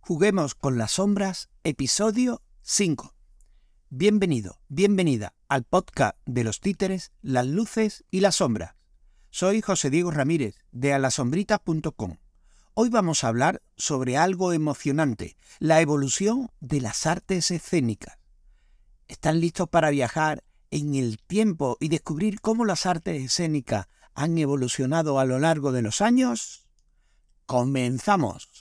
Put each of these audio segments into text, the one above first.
Juguemos con las sombras, episodio 5. Bienvenido, bienvenida al podcast de los títeres, las luces y las sombras. Soy José Diego Ramírez de alasombritas.com. Hoy vamos a hablar sobre algo emocionante, la evolución de las artes escénicas. ¿Están listos para viajar en el tiempo y descubrir cómo las artes escénicas han evolucionado a lo largo de los años? ¡Comenzamos!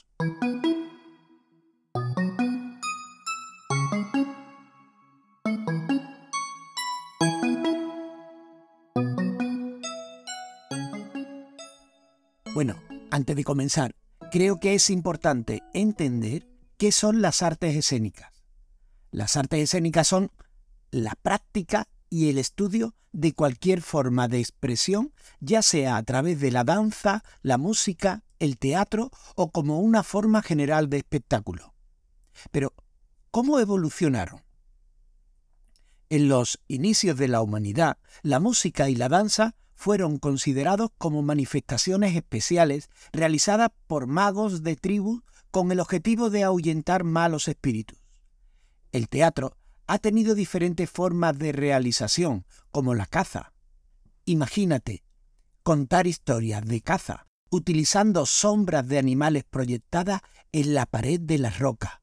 Bueno, antes de comenzar, creo que es importante entender qué son las artes escénicas. Las artes escénicas son la práctica y el estudio de cualquier forma de expresión, ya sea a través de la danza, la música, el teatro o como una forma general de espectáculo. Pero, ¿cómo evolucionaron? En los inicios de la humanidad, la música y la danza fueron considerados como manifestaciones especiales realizadas por magos de tribus con el objetivo de ahuyentar malos espíritus. El teatro ha tenido diferentes formas de realización, como la caza. Imagínate, contar historias de caza utilizando sombras de animales proyectadas en la pared de las rocas.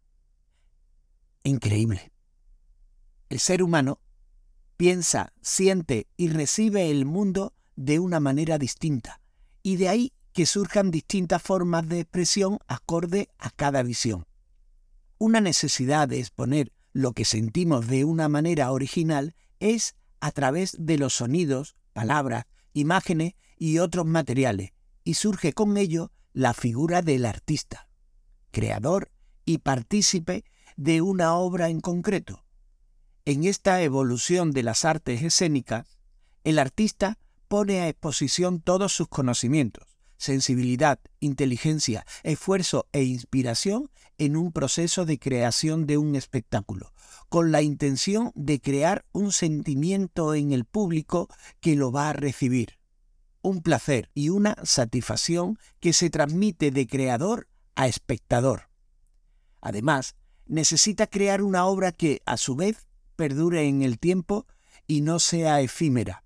Increíble. El ser humano piensa, siente y recibe el mundo de una manera distinta, y de ahí que surjan distintas formas de expresión acorde a cada visión. Una necesidad de exponer lo que sentimos de una manera original es a través de los sonidos, palabras, imágenes y otros materiales, y surge con ello la figura del artista, creador y partícipe de una obra en concreto. En esta evolución de las artes escénicas, el artista pone a exposición todos sus conocimientos, sensibilidad, inteligencia, esfuerzo e inspiración en un proceso de creación de un espectáculo, con la intención de crear un sentimiento en el público que lo va a recibir, un placer y una satisfacción que se transmite de creador a espectador. Además, necesita crear una obra que, a su vez, perdure en el tiempo y no sea efímera.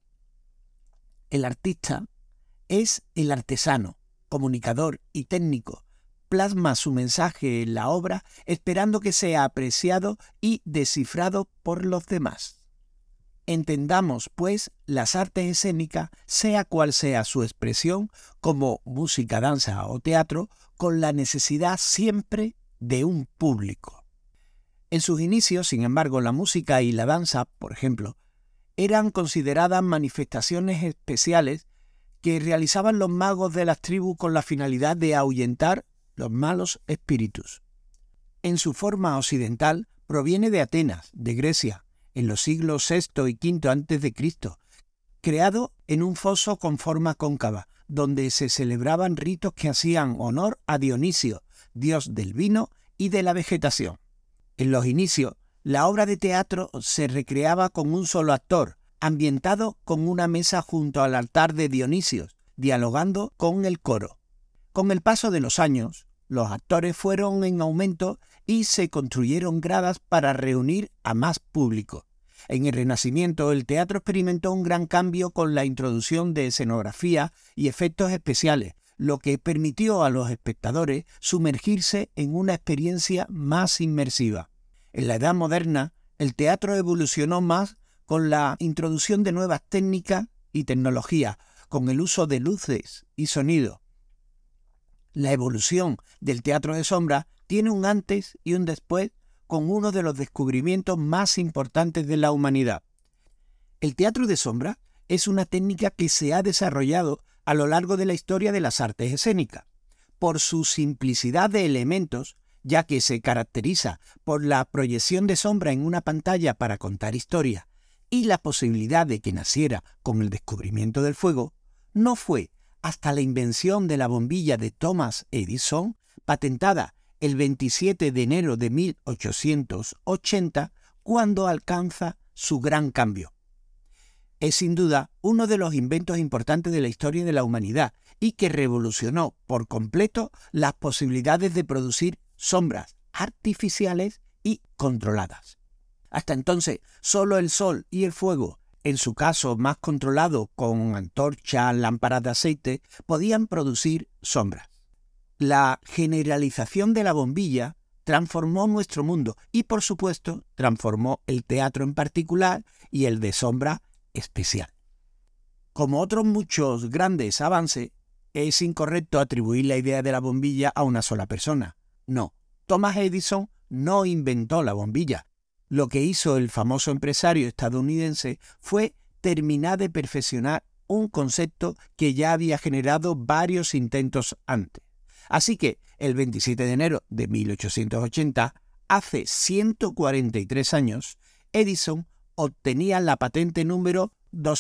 El artista es el artesano, comunicador y técnico. Plasma su mensaje en la obra esperando que sea apreciado y descifrado por los demás. Entendamos, pues, las artes escénicas, sea cual sea su expresión, como música, danza o teatro, con la necesidad siempre de un público. En sus inicios, sin embargo, la música y la danza, por ejemplo, eran consideradas manifestaciones especiales que realizaban los magos de las tribus con la finalidad de ahuyentar los malos espíritus. En su forma occidental proviene de Atenas, de Grecia, en los siglos VI y V a.C., creado en un foso con forma cóncava, donde se celebraban ritos que hacían honor a Dionisio, dios del vino y de la vegetación. En los inicios, la obra de teatro se recreaba con un solo actor, ambientado con una mesa junto al altar de Dionisio, dialogando con el coro. Con el paso de los años, los actores fueron en aumento y se construyeron gradas para reunir a más público. En el Renacimiento, el teatro experimentó un gran cambio con la introducción de escenografía y efectos especiales, lo que permitió a los espectadores sumergirse en una experiencia más inmersiva. En la Edad Moderna, el teatro evolucionó más con la introducción de nuevas técnicas y tecnologías, con el uso de luces y sonido. La evolución del teatro de sombra tiene un antes y un después con uno de los descubrimientos más importantes de la humanidad. El teatro de sombra es una técnica que se ha desarrollado a lo largo de la historia de las artes escénicas. Por su simplicidad de elementos, ya que se caracteriza por la proyección de sombra en una pantalla para contar historias y la posibilidad de que naciera con el descubrimiento del fuego, no fue hasta la invención de la bombilla de Thomas Edison, patentada el 27 de enero de 1880, cuando alcanza su gran cambio. Es sin duda uno de los inventos importantes de la historia de la humanidad y que revolucionó por completo las posibilidades de producir sombras, artificiales y controladas. Hasta entonces, solo el sol y el fuego, en su caso más controlado con antorchas, lámparas de aceite, podían producir sombras. La generalización de la bombilla transformó nuestro mundo y, por supuesto, transformó el teatro en particular y el de sombra especial. Como otros muchos grandes avances, es incorrecto atribuir la idea de la bombilla a una sola persona. No, Thomas Edison no inventó la bombilla. Lo que hizo el famoso empresario estadounidense fue terminar de perfeccionar un concepto que ya había generado varios intentos antes. Así que, el 27 de enero de 1880, hace 143 años, Edison obtenía la patente número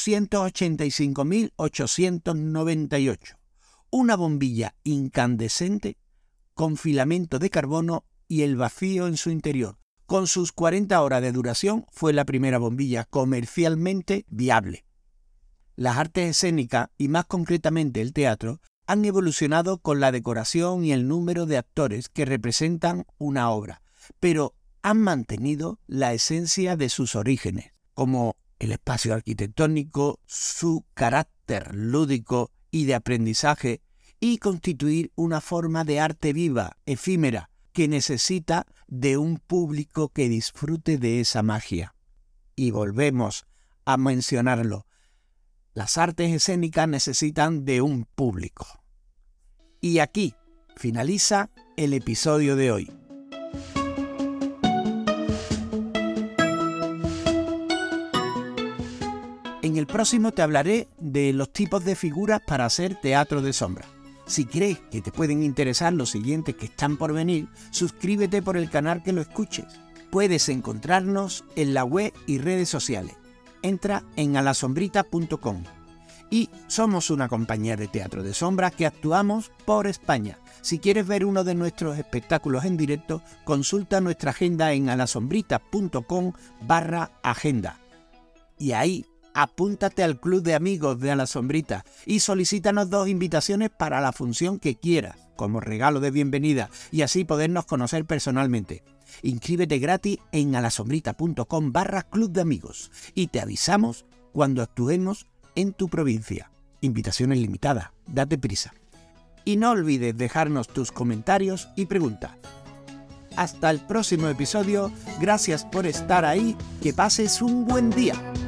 285.898, una bombilla incandescente con filamento de carbono y el vacío en su interior. Con sus 40 horas de duración, fue la primera bombilla comercialmente viable. Las artes escénicas, y más concretamente el teatro, han evolucionado con la decoración y el número de actores que representan una obra, pero han mantenido la esencia de sus orígenes, como el espacio arquitectónico, su carácter lúdico y de aprendizaje, y constituir una forma de arte viva, efímera, que necesita de un público que disfrute de esa magia. Y volvemos a mencionarlo. Las artes escénicas necesitan de un público. Y aquí finaliza el episodio de hoy. En el próximo te hablaré de los tipos de figuras para hacer teatro de sombra. Si crees que te pueden interesar los siguientes que están por venir, suscríbete por el canal que lo escuches. Puedes encontrarnos en la web y redes sociales. Entra en alasombrita.com. Y somos una compañía de teatro de sombra que actuamos por España. Si quieres ver uno de nuestros espectáculos en directo, consulta nuestra agenda en alasombrita.com/agenda. Y ahí apúntate al club de amigos de A la Sombrita y solicítanos 2 invitaciones para la función que quieras, como regalo de bienvenida, y así podernos conocer personalmente. Inscríbete gratis en alasombrita.com/club de amigos y te avisamos cuando actuemos en tu provincia. Invitaciones limitadas, date prisa. Y no olvides dejarnos tus comentarios y preguntas. Hasta el próximo episodio, gracias por estar ahí, que pases un buen día.